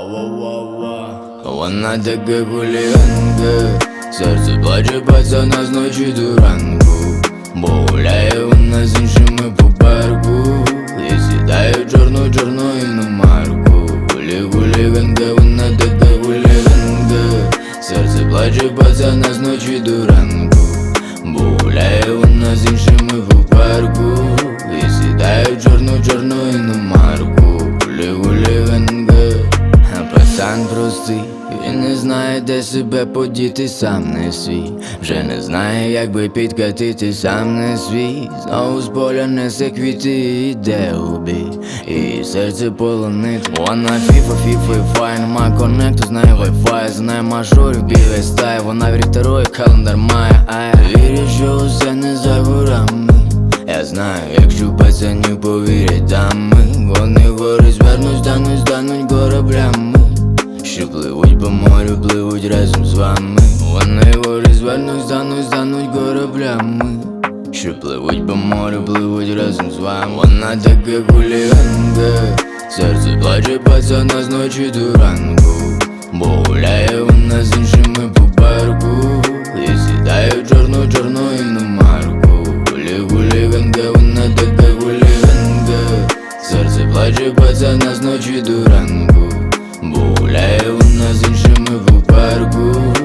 Вона така хуліганка, серце плаче пацана з ночі до ранку, бо гуляє вона з іншими по парку і сідає в чорну іномарку. Хуліганка, вона така хуліганка, серце плаче пацана з ночі до ранку, бо гуляє вона з іншими по парку і сідає в чорну іномарку. Хуліганка, а пацан простий, він не знає, де себе подіти, сам не свій. Вже не знає, як би підкатити, сам не свій. Знову з поля несе квіти і йде у бій, і серце полонить. Вона фіфа і фай, нема коннекту, знає вайфай, знає мажорів, білий стай. Вона вірить второй, календар має, вірить, що усе не за горами. Я знаю, якщо пацанів повірять дами, вони гори звернуть, стануть кораблями, що пливуть по морю, пливуть разом з вами. Вони гори звернуть, стануть кораблями, що пливуть по морю, пливуть разом з вами. Вона така хуліганка, серце плаче пацана з ночі до ранку, бо гуляє вона з іншими по парку і сідає в чорну іномарку. Хуліганка, вона така хуліганка, серце плаче пацана з ночі до ранку, бо гуляє вона з іншими по парку